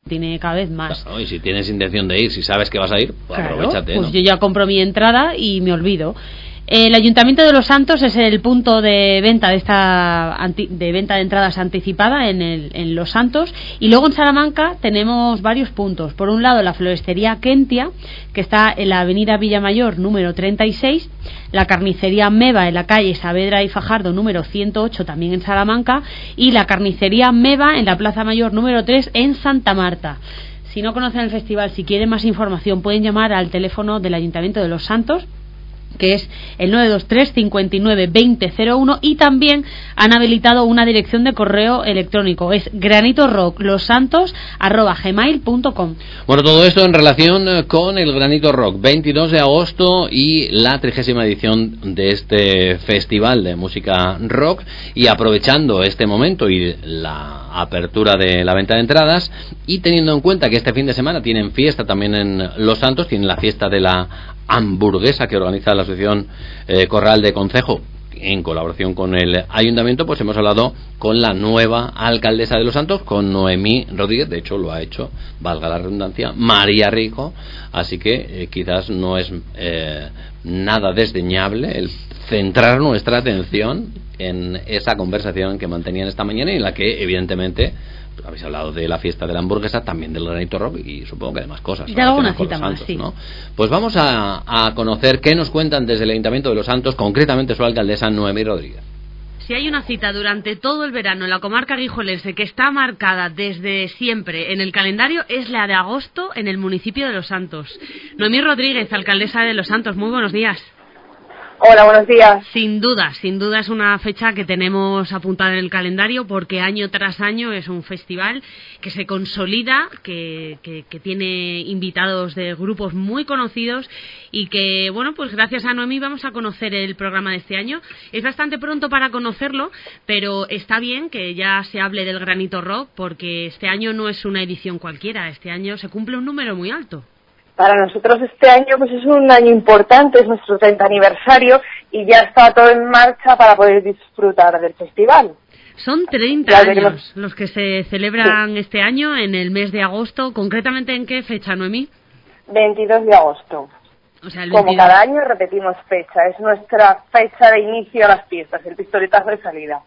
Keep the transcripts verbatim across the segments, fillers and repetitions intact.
tiene cada vez más. Claro, y si tienes intención de ir, si sabes que vas a ir, pues claro, aprovechate, pues ¿no? yo ya compro mi entrada y me olvido. El Ayuntamiento de Los Santos es el punto de venta de esta anti, de venta de entradas anticipada en, el, en Los Santos, y luego en Salamanca tenemos varios puntos. Por un lado, la florestería Kentia, que está en la avenida Villamayor número treinta y seis, la carnicería Meva en la calle Saavedra y Fajardo número ciento ocho, también en Salamanca, y la carnicería Meva en la Plaza Mayor número tres en Santa Marta. Si no conocen el festival, si quieren más información, pueden llamar al teléfono del Ayuntamiento de Los Santos, que es el nueve dos tres, cincuenta y nueve, veinte cero uno, y también han habilitado una dirección de correo electrónico, es granitorocklosantos arroba gmail punto com. Bueno, todo esto en relación con el Granito Rock, veintidós de agosto y la trigésima edición de este festival de música rock, y aprovechando este momento y la apertura de la venta de entradas, y teniendo en cuenta que este fin de semana tienen fiesta también en Los Santos, tienen la fiesta de la hamburguesa que organiza la asociación eh, Corral de Concejo en colaboración con el ayuntamiento, pues hemos hablado con la nueva alcaldesa de Los Santos, con Noemí Rodríguez. De hecho lo ha hecho, valga la redundancia, María Rico, así que eh, quizás no es eh, nada desdeñable el centrar nuestra atención en esa conversación que mantenían esta mañana, y en la que evidentemente habéis hablado de la fiesta de la hamburguesa, también del Granito Rock y supongo que de más cosas. De alguna cita más, sí. ¿no? Pues vamos a, a conocer qué nos cuentan desde el Ayuntamiento de Los Santos, concretamente su alcaldesa Noemí Rodríguez. Si hay una cita durante todo el verano en la comarca guijuelense que está marcada desde siempre en el calendario, es la de agosto en el municipio de Los Santos. Noemí Rodríguez, alcaldesa de Los Santos, muy buenos días. Hola, buenos días. Sin duda, sin duda es una fecha que tenemos apuntada en el calendario, porque año tras año es un festival que se consolida, que, que, que tiene invitados de grupos muy conocidos, y que, bueno, pues gracias a Noemí vamos a conocer el programa de este año. Es bastante pronto para conocerlo, pero está bien que ya se hable del Granito Rock, porque este año no es una edición cualquiera, este año se cumple un número muy alto. Para nosotros este año pues es un año importante, es nuestro treinta aniversario y ya está todo en marcha para poder disfrutar del festival. Son treinta años los que se celebran sí. este año en el mes de agosto. ¿Concretamente en qué fecha, Noemí? veintidós de agosto. O sea, el Como cada año repetimos fecha, es nuestra fecha de inicio a las fiestas, el pistoletazo de salida.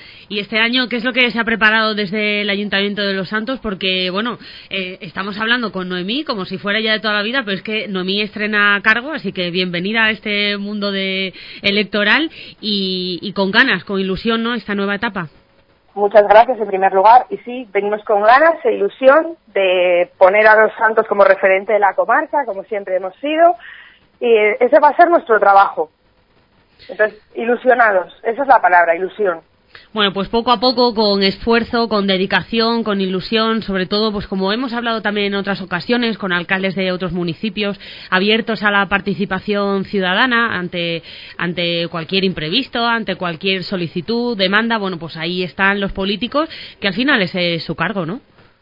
Y este año, ¿qué es lo que se ha preparado desde el Ayuntamiento de Los Santos? Porque, bueno, eh, estamos hablando con Noemí como si fuera ya de toda la vida, pero es que Noemí estrena cargo, así que bienvenida a este mundo de electoral y, y con ganas, con ilusión, ¿no?, esta nueva etapa. Muchas gracias en primer lugar, y sí, venimos con ganas e ilusión de poner a Los Santos como referente de la comarca, como siempre hemos sido, y ese va a ser nuestro trabajo. Entonces, ilusionados, esa es la palabra, ilusión. Bueno, pues poco a poco, con esfuerzo, con dedicación, con ilusión, sobre todo, pues como hemos hablado también en otras ocasiones, con alcaldes de otros municipios, abiertos a la participación ciudadana ante, ante cualquier imprevisto, ante cualquier solicitud, demanda. Bueno, pues ahí están los políticos, que al final ese es su cargo, ¿no?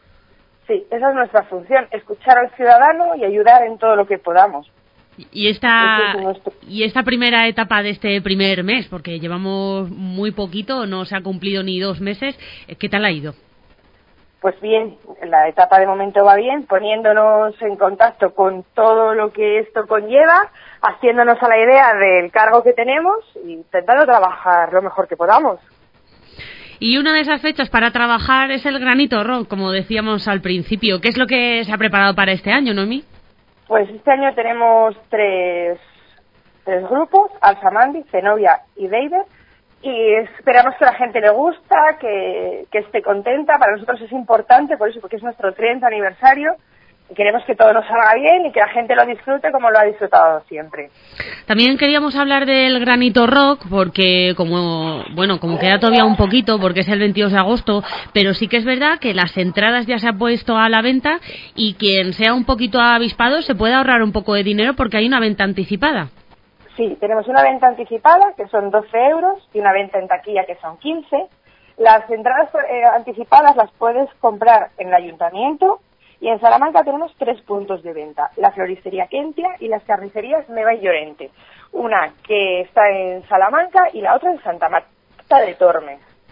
Sí, esa es nuestra función, escuchar al ciudadano y ayudar en todo lo que podamos. Y esta, y esta primera etapa de este primer mes, porque llevamos muy poquito, no se ha cumplido ni dos meses, ¿qué tal ha ido? Pues bien, la etapa de momento va bien, poniéndonos en contacto con todo lo que esto conlleva, haciéndonos a la idea del cargo que tenemos y intentando trabajar lo mejor que podamos. Y una de esas fechas para trabajar es el Granito Rock, como decíamos al principio. ¿Qué es lo que se ha preparado para este año, Noemí? Pues este año tenemos tres, tres grupos, Alsamandi, Zenobia y David, y esperamos que a la gente le gusta, que, que esté contenta. Para nosotros es importante, por eso, porque es nuestro treinta aniversario, y queremos que todo nos salga bien y que la gente lo disfrute como lo ha disfrutado siempre. También queríamos hablar del Granito Rock, porque como bueno como queda todavía un poquito, porque es el veintidós de agosto, pero sí que es verdad que las entradas ya se han puesto a la venta, y quien sea un poquito avispado se puede ahorrar un poco de dinero porque hay una venta anticipada. Sí, tenemos una venta anticipada que son doce euros y una venta en taquilla que son quince. Las entradas eh, anticipadas las puedes comprar en el ayuntamiento. Y en Salamanca tenemos tres puntos de venta, la floristería Kentia y las carnicerías Meva y Llorente. Una que está en Salamanca y la otra en Santa Marta de Tormes.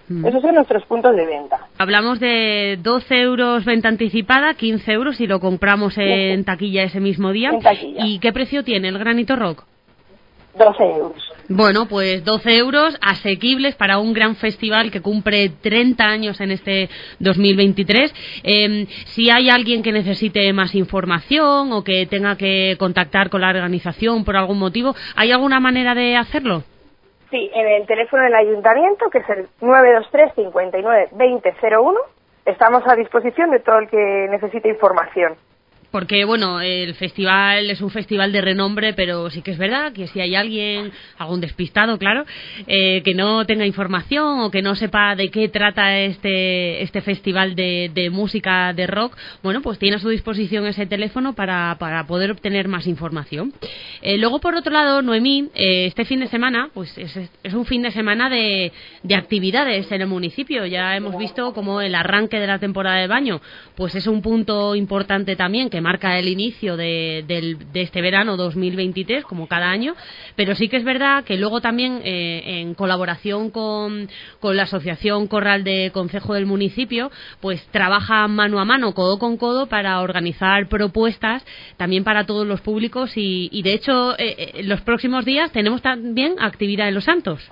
Mm. Esos son nuestros puntos de venta. Hablamos de doce euros venta anticipada, quince euros si lo compramos en sí. taquilla ese mismo día. En taquilla. ¿Y qué precio tiene el Granito Rock? doce euros. Bueno, pues doce euros asequibles para un gran festival que cumple treinta años en este dos mil veintitrés. Eh, si hay alguien que necesite más información o que tenga que contactar con la organización por algún motivo, ¿hay alguna manera de hacerlo? Sí, en el teléfono del ayuntamiento, que es el nueve dos tres, cinco nueve, veinte cero uno, estamos a disposición de todo el que necesite información. Porque, bueno, el festival es un festival de renombre, pero sí que es verdad que si hay alguien, algún despistado, claro, eh, que no tenga información o que no sepa de qué trata este este festival de, de música, de rock, bueno, pues tiene a su disposición ese teléfono para, para poder obtener más información. Eh, luego, por otro lado, Noemí, eh, este fin de semana, pues es, es un fin de semana de, de actividades en el municipio. Ya hemos visto como el arranque de la temporada de baño, pues es un punto importante también que marca el inicio de, de, de este verano dos mil veintitrés, como cada año, pero sí que es verdad que luego también eh, en colaboración con, con la Asociación Corral de Concejo del municipio, pues trabaja mano a mano, codo con codo, para organizar propuestas también para todos los públicos y, y de hecho eh, en los próximos días tenemos también actividad en Los Santos.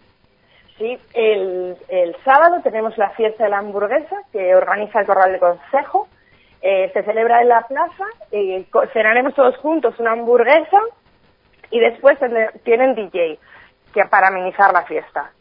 Sí, el, el sábado tenemos la fiesta de la hamburguesa que organiza el Corral de Concejo. Eh, se celebra en la plaza, eh, cenaremos todos juntos una hamburguesa y después tienen D J que para amenizar la fiesta.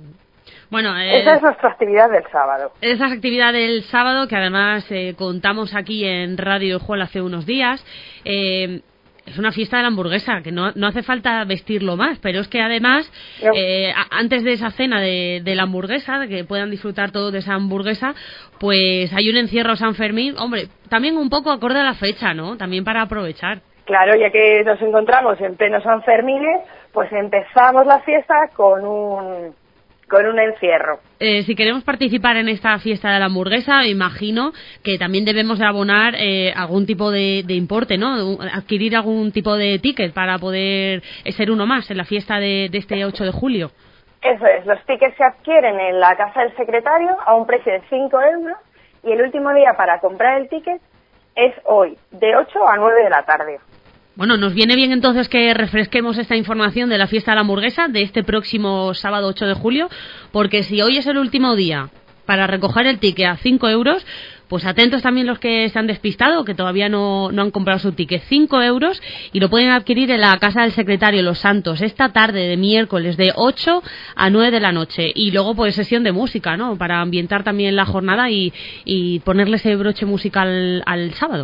Bueno, eh, esa es nuestra actividad del sábado. Esa es actividad del sábado que además eh, contamos aquí en Radio Juan hace unos días. Eh, Es una fiesta de la hamburguesa, que no, no hace falta vestirlo más, pero es que además, no. eh, a, antes de esa cena de, de la hamburguesa, de que puedan disfrutar todos de esa hamburguesa, pues hay un encierro San Fermín, hombre, también un poco acorde a la fecha, ¿no? También para aprovechar. Claro, ya que nos encontramos en pleno San Fermín, pues empezamos la fiesta con un... con un encierro. Eh, si queremos participar en esta fiesta de la hamburguesa, imagino que también debemos de abonar eh, algún tipo de, de importe, ¿no? Adquirir algún tipo de ticket para poder ser uno más en la fiesta de, de este ocho de julio. Eso es, los tickets se adquieren en la casa del secretario a un precio de cinco euros y el último día para comprar el ticket es hoy, de ocho a nueve de la tarde. Bueno, nos viene bien entonces que refresquemos esta información de la fiesta de la hamburguesa de este próximo sábado ocho de julio, porque si hoy es el último día para recoger el ticket a cinco euros, pues atentos también los que se han despistado, que todavía no, no han comprado su ticket, cinco euros, y lo pueden adquirir en la Casa del Secretario Los Santos, esta tarde de miércoles de ocho a nueve de la noche, y luego pues sesión de música, ¿no?, para ambientar también la jornada y, y ponerle ese broche musical al sábado.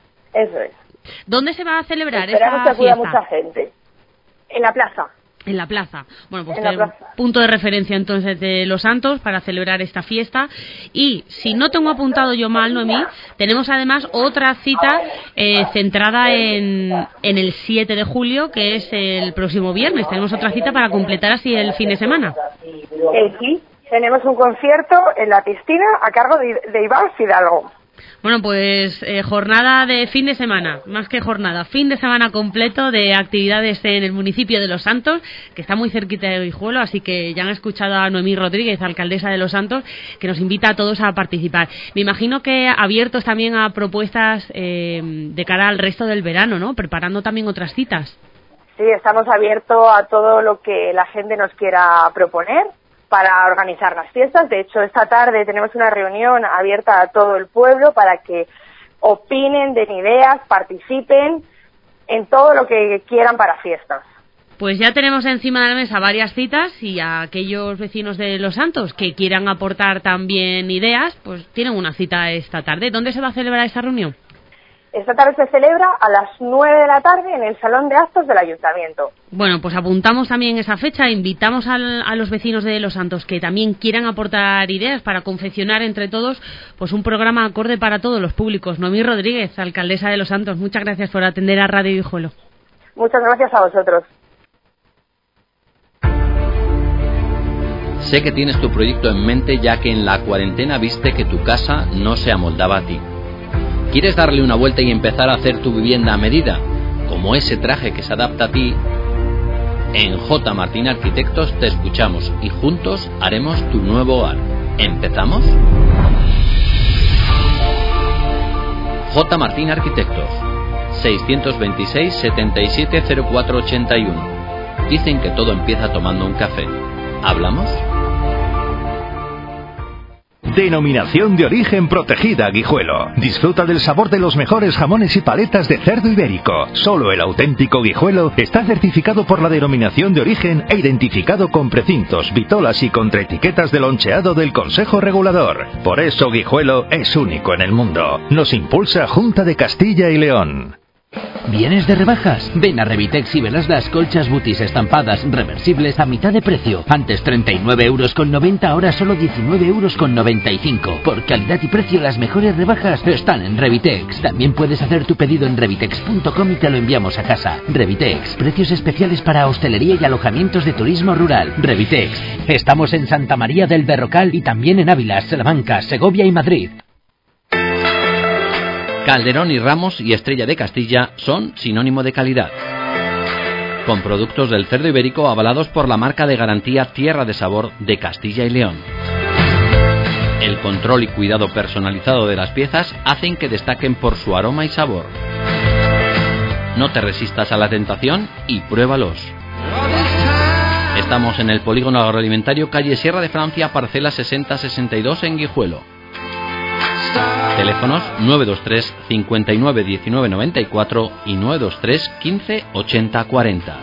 Eso es. ¿Dónde se va a celebrar Esperamos esta que acuda fiesta? Mucha gente. En la plaza. En la plaza. Bueno, pues en plaza. Punto de referencia entonces de Los Santos para celebrar esta fiesta. Y si no tengo apuntado yo mal, Noemí, tenemos además otra cita eh, centrada en, en el siete de julio, que es el próximo viernes. Tenemos otra cita para completar así el fin de semana. Eh, sí, tenemos un concierto en la piscina a cargo de, de Iván Fidalgo. Bueno, pues eh, jornada de fin de semana, más que jornada, fin de semana completo de actividades en el municipio de Los Santos, que está muy cerquita de Guijuelo, así que ya han escuchado a Noemí Rodríguez, alcaldesa de Los Santos, que nos invita a todos a participar. Me imagino que abiertos también a propuestas eh, de cara al resto del verano, ¿no?, preparando también otras citas. Sí, estamos abiertos a todo lo que la gente nos quiera proponer para organizar las fiestas. De hecho, esta tarde tenemos una reunión abierta a todo el pueblo para que opinen, den ideas, participen en todo lo que quieran para fiestas. Pues ya tenemos encima de la mesa varias citas y a aquellos vecinos de Los Santos que quieran aportar también ideas, pues tienen una cita esta tarde. ¿Dónde se va a celebrar esta reunión? Esta tarde se celebra a las nueve de la tarde en el Salón de Actos del Ayuntamiento. Bueno, pues apuntamos también esa fecha, invitamos al, a los vecinos de Los Santos que también quieran aportar ideas para confeccionar entre todos pues un programa acorde para todos los públicos. Noemí Rodríguez, alcaldesa de Los Santos, muchas gracias por atender a Radio Guijuelo. Muchas gracias a vosotros. Sé que tienes tu proyecto en mente, ya que en la cuarentena viste que tu casa no se amoldaba a ti. ¿Quieres darle una vuelta y empezar a hacer tu vivienda a medida, como ese traje que se adapta a ti? En J. Martín Arquitectos te escuchamos y juntos haremos tu nuevo hogar. ¿Empezamos? J. Martín Arquitectos, seiscientos veintiséis, setenta y siete, cero cuatro ochenta y uno. Dicen que todo empieza tomando un café. ¿Hablamos? Denominación de origen protegida Guijuelo. Disfruta del sabor de los mejores jamones y paletas de cerdo ibérico. Solo el auténtico Guijuelo está certificado por la denominación de origen e identificado con precintos, vitolas y contraetiquetas de loncheado del Consejo Regulador. Por eso Guijuelo es único en el mundo. Nos impulsa Junta de Castilla y León. ¿Vienes de rebajas? Ven a Revitex y verás las colchas Butis estampadas reversibles a mitad de precio. Antes treinta y nueve euros con noventa, ahora solo diecinueve euros con noventa y cinco. Por calidad y precio, las mejores rebajas están en Revitex. También puedes hacer tu pedido en revitex punto com y te lo enviamos a casa. Revitex, precios especiales para hostelería y alojamientos de turismo rural. Revitex, estamos en Santa María del Berrocal y también en Ávila, Salamanca, Segovia y Madrid. Calderón y Ramos y Estrella de Castilla son sinónimo de calidad. Con productos del cerdo ibérico avalados por la marca de garantía Tierra de Sabor de Castilla y León. El control y cuidado personalizado de las piezas hacen que destaquen por su aroma y sabor. No te resistas a la tentación y pruébalos. Estamos en el Polígono Agroalimentario, calle Sierra de Francia, parcela sesenta sesenta y dos en Guijuelo. Teléfonos nueve dos tres, cincuenta y nueve, diecinueve noventa y cuatro y nueve dos tres, quince, ochenta, cuarenta.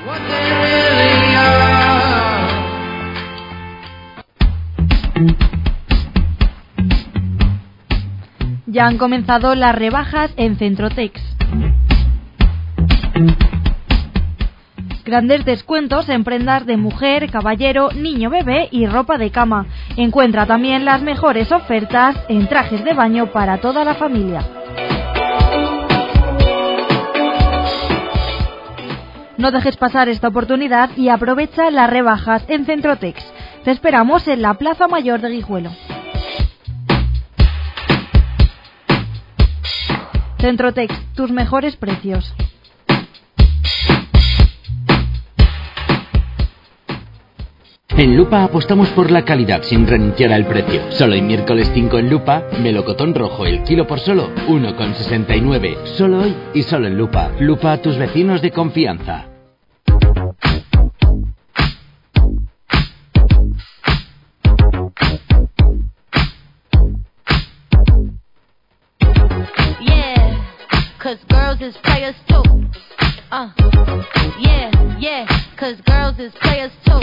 Ya han comenzado las rebajas en Centrotex. Grandes descuentos en prendas de mujer, caballero, niño, bebé y ropa de cama. Encuentra también las mejores ofertas en trajes de baño para toda la familia. No dejes pasar esta oportunidad y aprovecha las rebajas en Centrotex. Te esperamos en la Plaza Mayor de Guijuelo. Centrotex, tus mejores precios. En Lupa apostamos por la calidad sin renunciar al precio. Solo el miércoles cinco en Lupa, melocotón rojo el kilo por solo uno con sesenta y nueve. Solo hoy y solo en Lupa. Lupa a tus vecinos de confianza. Yeah, 'cause girls is players too. Uh, yeah, yeah, 'cause girls is players too.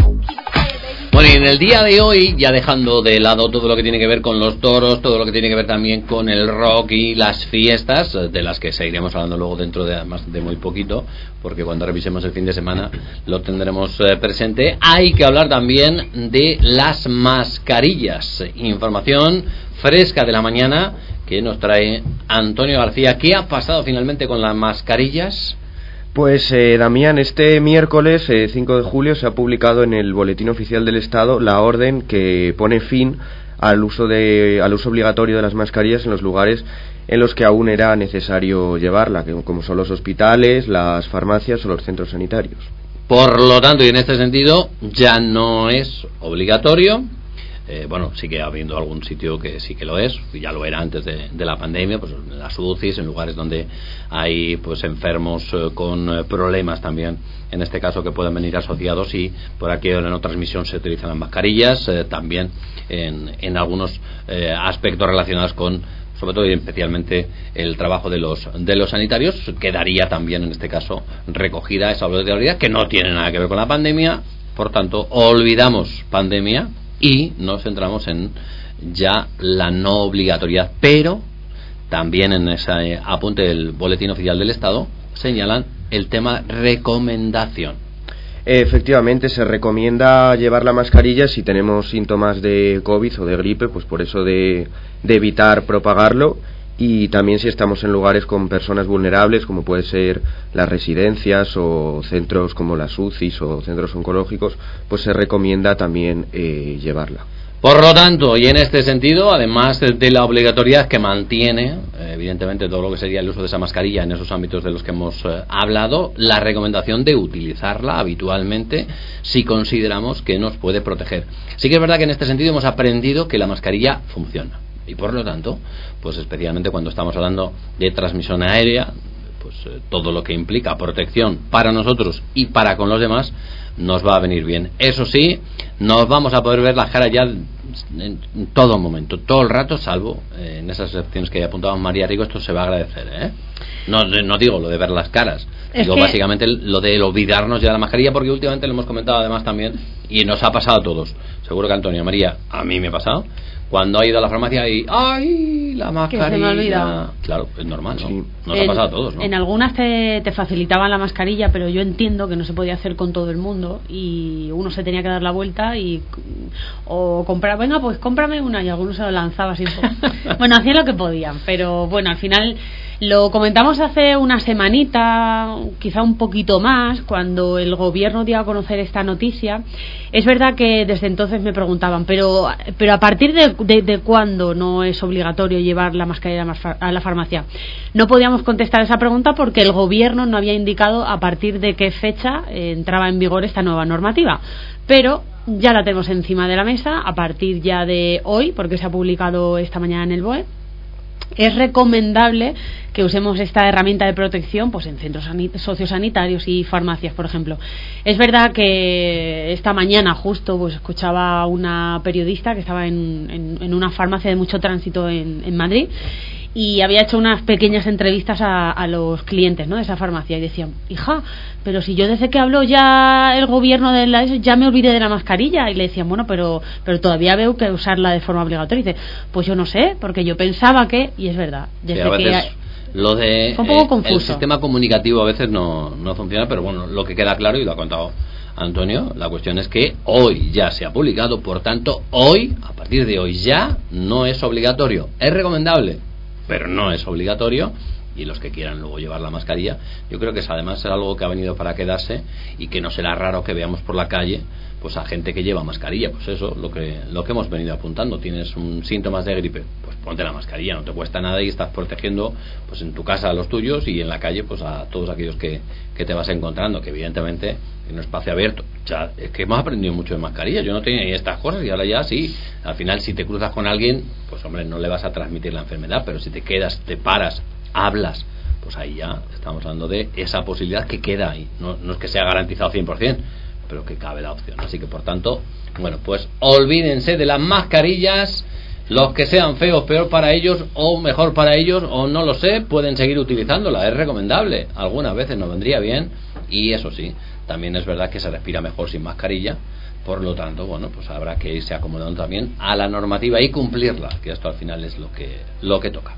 Bueno, y en el día de hoy, ya dejando de lado todo lo que tiene que ver con los toros, todo lo que tiene que ver también con el rock y las fiestas, de las que seguiremos hablando luego dentro de, además de muy poquito, porque cuando revisemos el fin de semana lo tendremos eh, presente, hay que hablar también de las mascarillas. Información fresca de la mañana que nos trae Antonio García. ¿Qué ha pasado finalmente con las mascarillas? Pues eh, Damián, este miércoles eh, cinco de julio se ha publicado en el Boletín Oficial del Estado la orden que pone fin al uso de al uso obligatorio de las mascarillas en los lugares en los que aún era necesario llevarla, que, como son los hospitales, las farmacias o los centros sanitarios. Por lo tanto, y en este sentido, ya no es obligatorio. Eh, bueno, sigue habiendo algún sitio que sí que lo es, ya lo era antes de, de la pandemia, pues en las U C Is, en lugares donde hay pues enfermos eh, con eh, problemas también, en este caso, que pueden venir asociados, y por aquí en la no transmisión se utilizan las mascarillas, eh, también en, en algunos eh, aspectos relacionados con, sobre todo y especialmente, el trabajo de los de los sanitarios. Quedaría también en este caso recogida esa obligatoriedad, que no tiene nada que ver con la pandemia. Por tanto, olvidamos pandemia y nos centramos en ya la no obligatoriedad, pero también en ese apunte del Boletín Oficial del Estado señalan el tema recomendación. Efectivamente, se recomienda llevar la mascarilla si tenemos síntomas de COVID o de gripe, pues por eso de, de evitar propagarlo, y también si estamos en lugares con personas vulnerables, como puede ser las residencias o centros como las U C Is o centros oncológicos, pues se recomienda también eh, llevarla. Por lo tanto, y en este sentido, además de la obligatoriedad que mantiene, evidentemente, todo lo que sería el uso de esa mascarilla en esos ámbitos de los que hemos eh, hablado, la recomendación de utilizarla habitualmente si consideramos que nos puede proteger. Sí que es verdad que en este sentido hemos aprendido que la mascarilla funciona. Y por lo tanto, pues especialmente cuando estamos hablando de transmisión aérea, pues eh, todo lo que implica protección para nosotros y para con los demás, nos va a venir bien. Eso sí, nos vamos a poder ver las caras ya en todo momento, todo el rato, salvo eh, en esas excepciones que ya apuntaba María Rico. Esto se va a agradecer, ¿eh? No, no digo lo de ver las caras, es digo que... básicamente lo de olvidarnos ya de la mascarilla, porque últimamente lo hemos comentado además también, y nos ha pasado a todos. Seguro que Antonio, María, a mí me ha pasado. Cuando ha ido a la farmacia y ¡ay! La mascarilla. Que se me ha olvidado. Claro, es normal, ¿no? Sí. Nos en, ha pasado a todos, ¿no? En algunas te, te facilitaban la mascarilla, pero yo entiendo que no se podía hacer con todo el mundo y uno se tenía que dar la vuelta y o comprar, venga, pues cómprame una, y algunos se lo lanzaba así. Bueno, hacían lo que podían, pero bueno, al final lo comentamos hace una semanita, quizá un poquito más, cuando el gobierno dio a conocer esta noticia. Es verdad que desde entonces me preguntaban, pero pero a partir de, de, de cuándo no es obligatorio llevar la mascarilla a la farmacia. No podíamos contestar esa pregunta porque el gobierno no había indicado a partir de qué fecha eh, entraba en vigor esta nueva normativa. Pero ya la tenemos encima de la mesa a partir ya de hoy, porque se ha publicado esta mañana en el B O E. Es recomendable que usemos esta herramienta de protección pues en centros sociosanitarios y farmacias, por ejemplo. Es verdad que esta mañana justo pues escuchaba a una periodista que estaba en, en, en una farmacia de mucho tránsito en, en Madrid, y había hecho unas pequeñas entrevistas a, a los clientes, ¿no?, de esa farmacia, y decían, hija, pero si yo desde que habló ya el gobierno de la ya me olvidé de la mascarilla. Y le decían, bueno, pero pero todavía veo que usarla de forma obligatoria. Y dice, pues yo no sé, porque yo pensaba que, y es verdad, desde sí, que lo de fue un poco confuso. El sistema comunicativo a veces no, no funciona, pero bueno, lo que queda claro, y lo ha contado Antonio, la cuestión es que hoy ya se ha publicado, por tanto, hoy, a partir de hoy ya, no es obligatorio. Es recomendable, pero no es obligatorio, y los que quieran luego llevar la mascarilla, yo creo que es además algo que ha venido para quedarse y que no será raro que veamos por la calle pues a gente que lleva mascarilla. Pues eso, lo que lo que hemos venido apuntando. Tienes un síntomas de gripe, pues ponte la mascarilla, no te cuesta nada y estás protegiendo pues en tu casa a los tuyos y en la calle pues a todos aquellos que, que te vas encontrando, que evidentemente en un espacio abierto, ya es que hemos aprendido mucho de mascarilla. Yo no tenía ni estas cosas y ahora ya sí. Al final, si te cruzas con alguien, pues hombre, no le vas a transmitir la enfermedad, pero si te quedas, te paras, hablas, pues ahí ya estamos hablando de esa posibilidad que queda ahí. No, no es que sea garantizado cien por ciento, pero que cabe la opción. Así que por tanto, bueno, pues olvídense de las mascarillas. Los que sean feos, peor para ellos o mejor para ellos, o no lo sé, pueden seguir utilizándola. Es recomendable, algunas veces nos vendría bien. Y eso sí, también es verdad que se respira mejor sin mascarilla. Por lo tanto, bueno, pues habrá que irse acomodando también a la normativa y cumplirla, que esto al final es lo que lo que toca.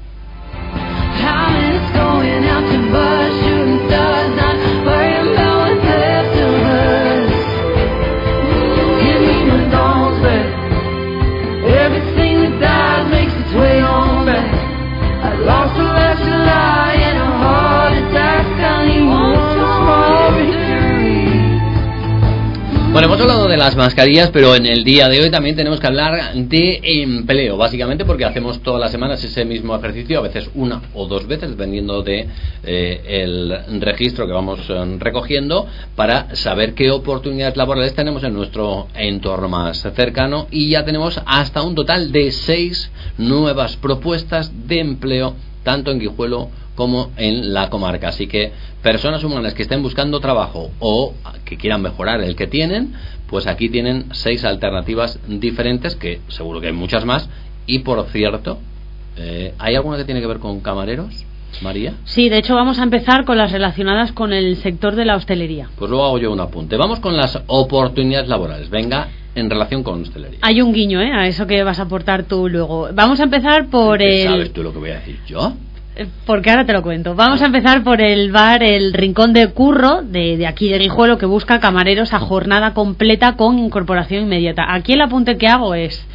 Bueno, hemos hablado de las mascarillas, pero en el día de hoy también tenemos que hablar de empleo, básicamente porque hacemos todas las semanas ese mismo ejercicio, a veces una o dos veces, dependiendo de eh, el registro que vamos eh, recogiendo, para saber qué oportunidades laborales tenemos en nuestro entorno más cercano, y ya tenemos hasta un total de seis nuevas propuestas de empleo, tanto en Guijuelo como en la comarca. Así que personas humanas que estén buscando trabajo o que quieran mejorar el que tienen, pues aquí tienen seis alternativas diferentes, que seguro que hay muchas más. Y por cierto, eh, ¿hay alguna que tiene que ver con camareros, María? Sí, de hecho vamos a empezar con las relacionadas con el sector de la hostelería. Pues luego hago yo un apunte. Vamos con las oportunidades laborales. Venga, en relación con hostelería. Hay un guiño, ¿eh?, a eso que vas a aportar tú luego. Vamos a empezar por el... ¿Sabes tú lo que voy a decir yo? Porque ahora te lo cuento. Vamos a empezar por el bar El Rincón de Curro, de, de aquí de Guijuelo, que busca camareros a jornada completa con incorporación inmediata. Aquí el apunte que hago es...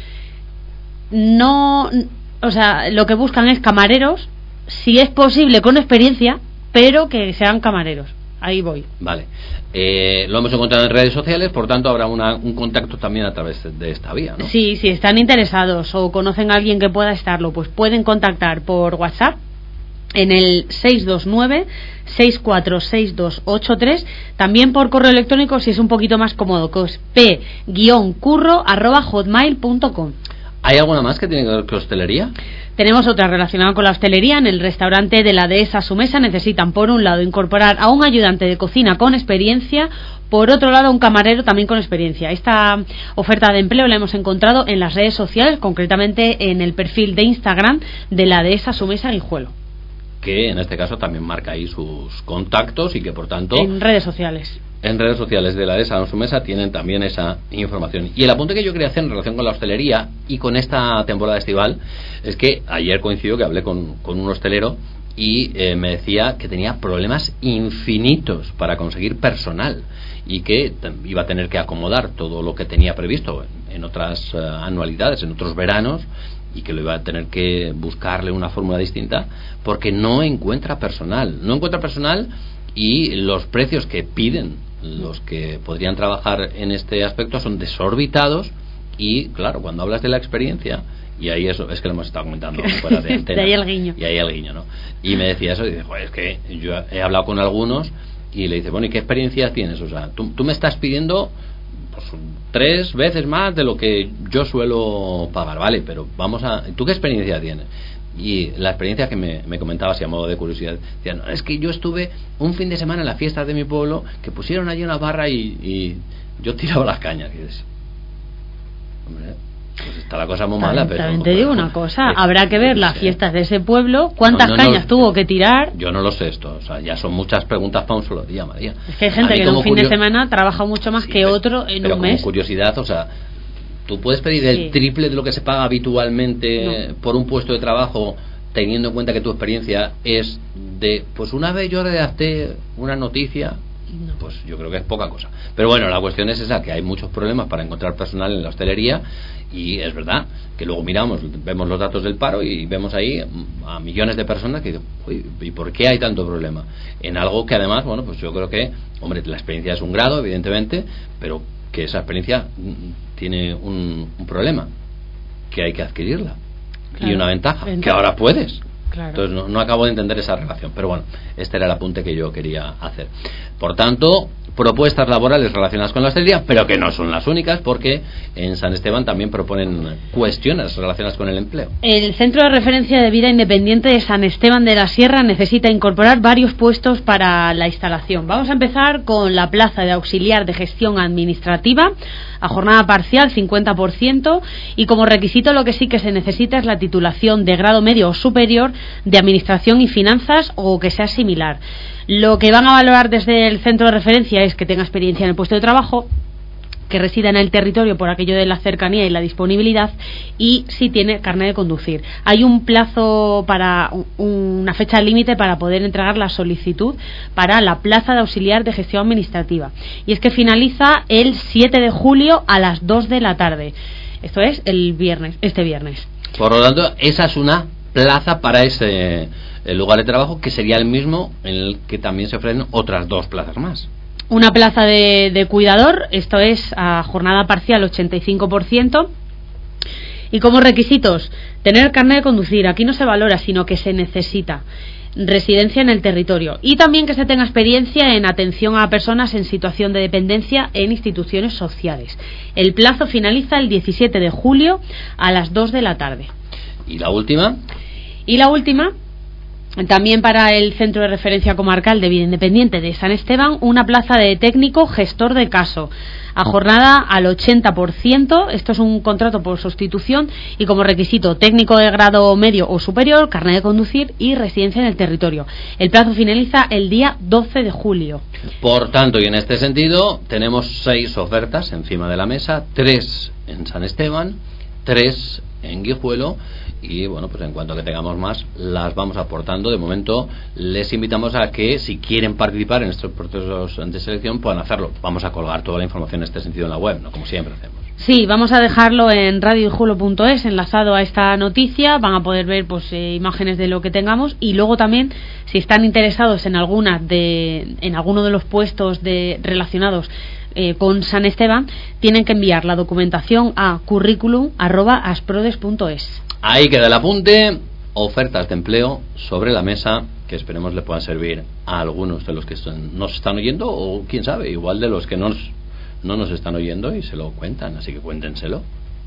No... O sea, lo que buscan es camareros, si es posible con experiencia, pero que sean camareros. ahí voy. Vale. Eh, lo hemos encontrado en redes sociales, por tanto habrá una, un contacto también a través de esta vía, ¿no? Sí, si están interesados o conocen a alguien que pueda estarlo, pues pueden contactar por WhatsApp en el seis dos nueve, seis cuatro seis dos ocho tres, también por correo electrónico si es un poquito más cómodo, que es p guion curro arroba hotmail punto com. ¿Hay alguna más que tiene que ver con hostelería? Tenemos otra relacionada con la hostelería. En el restaurante de la Dehesa Su Mesa necesitan, por un lado, incorporar a un ayudante de cocina con experiencia, por otro lado, un camarero también con experiencia. Esta oferta de empleo la hemos encontrado en las redes sociales, concretamente en el perfil de Instagram de la Dehesa Su Mesa Guijuelo. Que en este caso también marca ahí sus contactos y que por tanto... En redes sociales. En redes sociales de la Dehesa Su Mesa tienen también esa información. Y el apunte que yo quería hacer en relación con la hostelería y con esta temporada estival es que ayer coincidió que hablé con, con un hostelero y eh, me decía que tenía problemas infinitos para conseguir personal y que iba a tener que acomodar todo lo que tenía previsto en, en otras uh, anualidades, en otros veranos, y que lo iba a tener que buscarle una fórmula distinta porque no encuentra personal. No encuentra personal y los precios que piden los que podrían trabajar en este aspecto son desorbitados y, claro, cuando hablas de la experiencia, y ahí eso es que lo hemos estado comentando fuera de antena, de ahí el guiño. Y ahí el guiño, ¿no? Y me decía eso y dice, joder, es que yo he hablado con algunos y le dice, bueno, ¿y qué experiencia tienes? O sea, tú, tú me estás pidiendo pues, tres veces más de lo que yo suelo pagar, ¿vale? Pero vamos a... ¿Tú qué experiencia tienes? Y la experiencia que me, me comentabas, y a modo de curiosidad, decía, no, es que yo estuve un fin de semana en las fiestas de mi pueblo que pusieron allí una barra y, y yo tiraba las cañas. Y dices, hombre, pues está la cosa muy mala. También, pero también te digo una cosa, eh, habrá que ver no las sé. fiestas de ese pueblo, cuántas No, no, cañas no, tuvo que tirar. Yo no lo sé esto, o sea, ya son muchas preguntas para un solo día, María. Es que hay gente que en un fin de semana trabaja mucho más sí, que pero, otro en pero un como mes. curiosidad, o sea, tú puedes pedir Sí. el triple de lo que se paga habitualmente No. por un puesto de trabajo, teniendo en cuenta que tu experiencia es de, pues una vez yo redacté una noticia, No. pues yo creo que es poca cosa. Pero bueno, la cuestión es esa, que hay muchos problemas para encontrar personal en la hostelería y es verdad que luego miramos, vemos los datos del paro y vemos ahí a millones de personas que dicen, uy, ¿y por qué hay tanto problema? En algo que además, bueno, pues yo creo que, hombre, la experiencia es un grado, evidentemente, pero que esa experiencia tiene un, un problema, que hay que adquirirla. Claro. Y una ventaja, ventaja, que ahora puedes. Claro. Entonces no, no acabo de entender esa relación, pero bueno, este era el apunte que yo quería hacer. Por tanto, propuestas laborales relacionadas con la hostelería, pero que no son las únicas, porque en San Esteban también proponen cuestiones relacionadas con el empleo. El Centro de Referencia de Vida Independiente de San Esteban de la Sierra necesita incorporar varios puestos para la instalación. Vamos a empezar con la plaza de auxiliar de gestión administrativa a jornada parcial, cincuenta por ciento, y como requisito lo que sí que se necesita es la titulación de grado medio o superior de administración y finanzas o que sea similar. Lo que van a valorar desde el centro de referencia es que tenga experiencia en el puesto de trabajo, que resida en el territorio por aquello de la cercanía y la disponibilidad, y si tiene carnet de conducir. Hay un plazo para una fecha límite para poder entregar la solicitud para la plaza de auxiliar de gestión administrativa, y es que finaliza el siete de julio a las dos de la tarde. Esto es el viernes, este viernes. Por lo tanto, esa es una plaza para ese el lugar de trabajo, que sería el mismo en el que también se ofrecen otras dos plazas más. Una plaza de, de cuidador, esto es a jornada parcial ochenta y cinco por ciento, y como requisitos, tener carnet de conducir. Aquí no se valora, sino que se necesita residencia en el territorio, y también que se tenga experiencia en atención a personas en situación de dependencia en instituciones sociales. El plazo finaliza el diecisiete de julio a las dos de la tarde. ¿Y la última? Y la última, también para el Centro de Referencia Comarcal de Vida Independiente de San Esteban, una plaza de técnico gestor de caso, a jornada al ochenta por ciento. Esto es un contrato por sustitución y como requisito técnico de grado medio o superior, carnet de conducir y residencia en el territorio. El plazo finaliza el día doce de julio. Por tanto, y en este sentido, tenemos seis ofertas encima de la mesa, tres en San Esteban, tres en Guijuelo, y bueno, pues en cuanto que tengamos más las vamos aportando. De momento les invitamos a que si quieren participar en estos procesos de selección puedan hacerlo. Vamos a colgar toda la información en este sentido en la web, ¿no? Como siempre hacemos. Sí, vamos a dejarlo en radio guijuelo punto es, enlazado a esta noticia. Van a poder ver pues eh, imágenes de lo que tengamos, y luego también, si están interesados en alguna de en alguno de los puestos de relacionados eh, con San Esteban, tienen que enviar la documentación a currículum arroba asprodes punto es. Ahí queda el apunte. Ofertas de empleo sobre la mesa, que esperemos le puedan servir a algunos de los que están, nos están oyendo, o quién sabe, igual de los que nos, no nos están oyendo y se lo cuentan, así que cuéntenselo.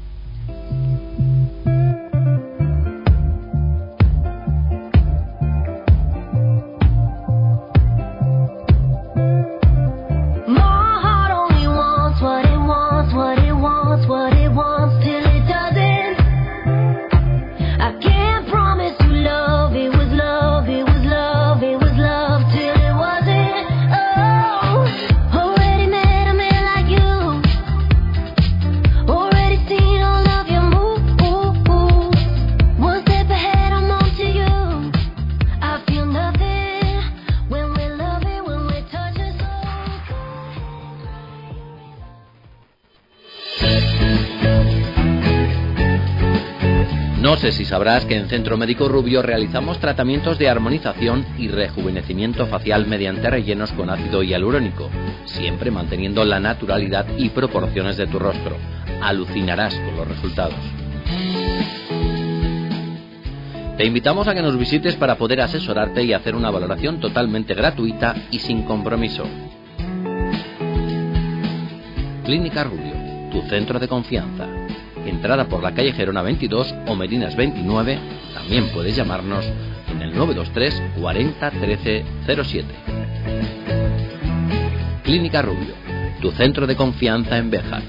No sé si sabrás que en Centro Médico Rubio realizamos tratamientos de armonización y rejuvenecimiento facial mediante rellenos con ácido hialurónico, siempre manteniendo la naturalidad y proporciones de tu rostro. Alucinarás con los resultados. Te invitamos a que nos visites para poder asesorarte y hacer una valoración totalmente gratuita y sin compromiso. Clínica Rubio, tu centro de confianza. Entrada por la calle Gerona veintidós o Merinas veintinueve. También puedes llamarnos en el nueve dos tres cuarenta trece cero siete. Clínica Rubio, tu centro de confianza en Béjar.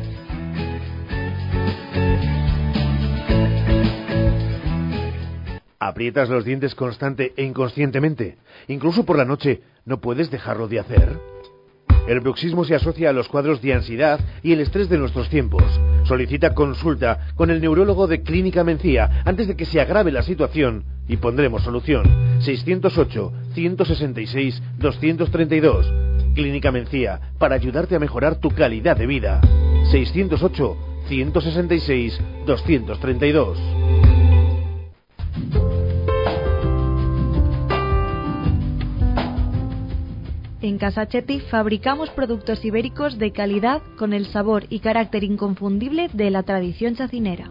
¿Aprietas los dientes constante e inconscientemente? Incluso por la noche, ¿no puedes dejarlo de hacer? El bruxismo se asocia a los cuadros de ansiedad y el estrés de nuestros tiempos. Solicita consulta con el neurólogo de Clínica Mencía antes de que se agrave la situación y pondremos solución. seiscientos ocho, ciento sesenta y seis, doscientos treinta y dos. Clínica Mencía, para ayudarte a mejorar tu calidad de vida. seiscientos ocho, ciento sesenta y seis, doscientos treinta y dos. En Casa Chetti fabricamos productos ibéricos de calidad con el sabor y carácter inconfundible de la tradición chacinera.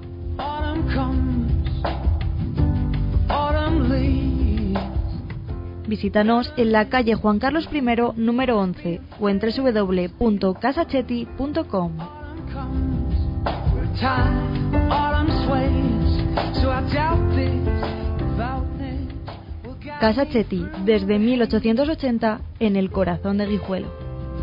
Visítanos en la calle Juan Carlos primero, número once, o en doble u doble u doble u punto casa chetti punto com. Casa Chetti, desde mil ochocientos ochenta, en el corazón de Guijuelo.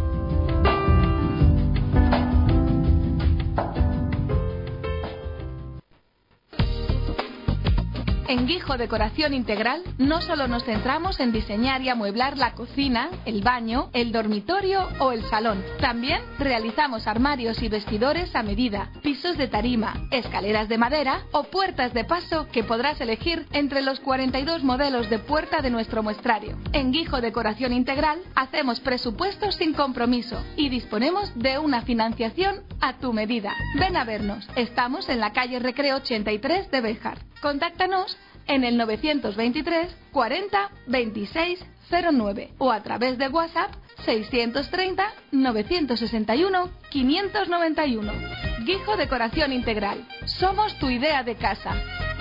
En Guijo Decoración Integral no solo nos centramos en diseñar y amueblar la cocina, el baño, el dormitorio o el salón. También realizamos armarios y vestidores a medida, pisos de tarima, escaleras de madera o puertas de paso que podrás elegir entre los cuarenta y dos modelos de puerta de nuestro muestrario. En Guijo Decoración Integral hacemos presupuestos sin compromiso y disponemos de una financiación a tu medida. Ven a vernos. Estamos en la calle Recreo ochenta y tres de Béjar. Contáctanos en el novecientos veintitrés cuarenta veintiséis cero nueve o a través de WhatsApp seiscientos treinta novecientos sesenta y uno quinientos noventa y uno. Guijo Decoración Integral. Somos tu idea de casa.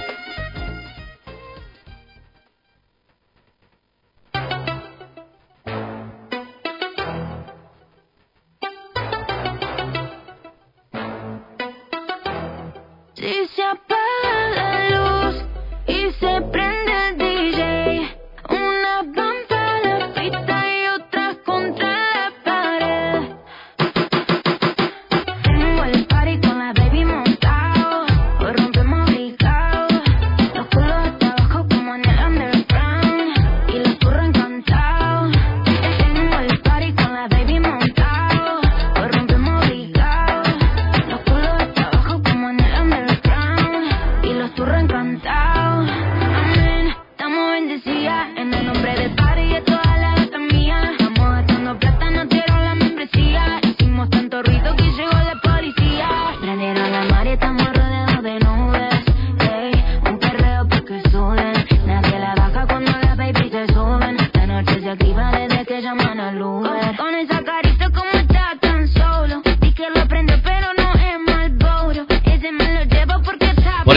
Si se apaga la luz y se prende el D J, una van para la pista y otra contra la pared. Tengo el party con la baby montado, hoy rompemos obligado.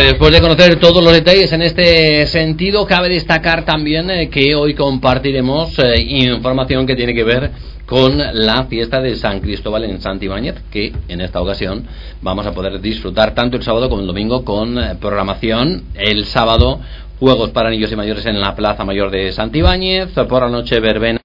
después de conocer todos los detalles en este sentido, cabe destacar también eh, que hoy compartiremos eh, información que tiene que ver con la fiesta de San Cristóbal en Santibáñez, que en esta ocasión vamos a poder disfrutar tanto el sábado como el domingo con eh, programación. El sábado, juegos para niños y mayores en la Plaza Mayor de Santibáñez, por la noche verbena